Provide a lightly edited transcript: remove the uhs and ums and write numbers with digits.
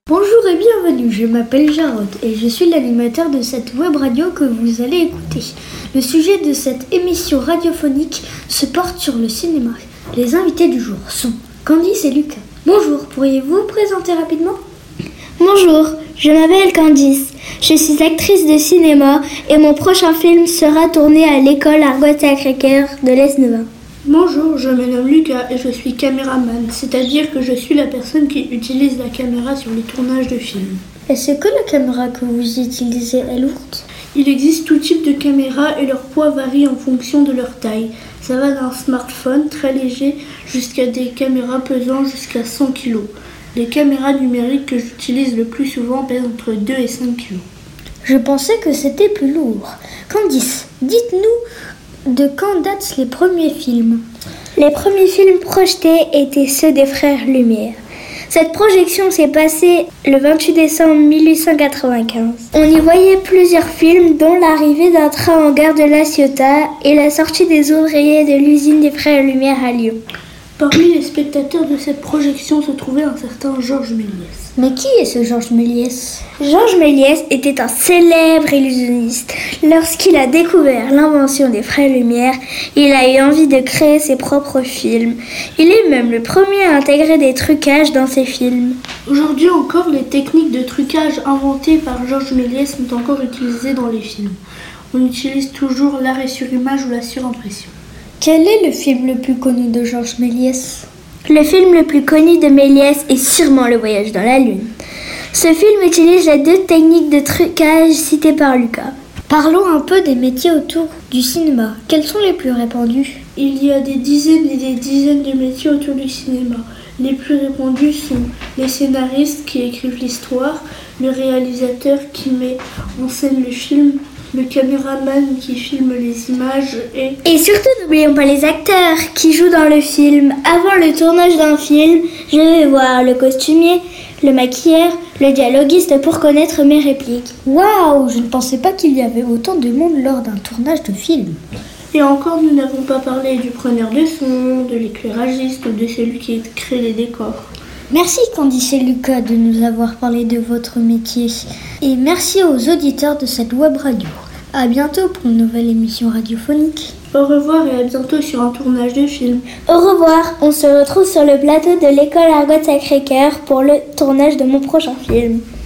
Bonjour et bienvenue, je m'appelle Jarod et je suis l'animateur de cette web radio que vous allez écouter. Le sujet de cette émission radiophonique se porte sur le cinéma. Les invités du jour sont Candice et Lucas. Bonjour, pourriez-vous vous présenter rapidement ? Bonjour, je m'appelle Candice, je suis actrice de cinéma et mon prochain film sera tourné à l'école Argot-Sacré-Cœur de l'Esnevin. Bonjour, je me nomme Lucas et je suis caméraman, c'est-à-dire que je suis la personne qui utilise la caméra sur les tournages de films. Est-ce que la caméra que vous utilisez est lourde ? Il existe tout type de caméras et leur poids varie en fonction de leur taille. Ça va d'un smartphone très léger jusqu'à des caméras pesant jusqu'à 100 kg. Les caméras numériques que j'utilise le plus souvent pèsent entre 2 et 5 kg. Je pensais que c'était plus lourd. Candice, dites-nous de quand datent les premiers films ? Les premiers films projetés étaient ceux des Frères Lumière. Cette projection s'est passée le 28 décembre 1895. On y voyait plusieurs films, dont l'arrivée d'un train en gare de La Ciotat et la sortie des ouvriers de l'usine des Frères Lumière à Lyon. Parmi les spectateurs de cette projection se trouvait un certain Georges Méliès. Mais qui est ce Georges Méliès ? Georges Méliès était un célèbre illusionniste. Lorsqu'il a découvert l'invention des Frères Lumière, il a eu envie de créer ses propres films. Il est même le premier à intégrer des trucages dans ses films. Aujourd'hui encore, les techniques de trucage inventées par Georges Méliès sont encore utilisées dans les films. On utilise toujours l'arrêt sur image ou la surimpression. Quel est le film le plus connu de Georges Méliès ? Le film le plus connu de Méliès est sûrement Le Voyage dans la Lune. Ce film utilise les deux techniques de trucage citées par Lucas. Parlons un peu des métiers autour du cinéma. Quels sont les plus répandus ? Il y a des dizaines et des dizaines de métiers autour du cinéma. Les plus répandus sont les scénaristes qui écrivent l'histoire, le réalisateur qui met en scène le film, le caméraman qui filme les images Et surtout, n'oublions pas les acteurs qui jouent dans le film. Avant le tournage d'un film, je vais voir le costumier, le maquilleur, le dialoguiste pour connaître mes répliques. Waouh, je ne pensais pas qu'il y avait autant de monde lors d'un tournage de film. Et encore, nous n'avons pas parlé du preneur de son, de l'éclairagiste ou de celui qui crée les décors. Merci Candice et Lucas de nous avoir parlé de votre métier. Et merci aux auditeurs de cette web radio. À bientôt pour une nouvelle émission radiophonique. Au revoir et à bientôt sur un tournage de film. Au revoir, on se retrouve sur le plateau de l'école Argot-Sacré-Cœur pour le tournage de mon prochain film.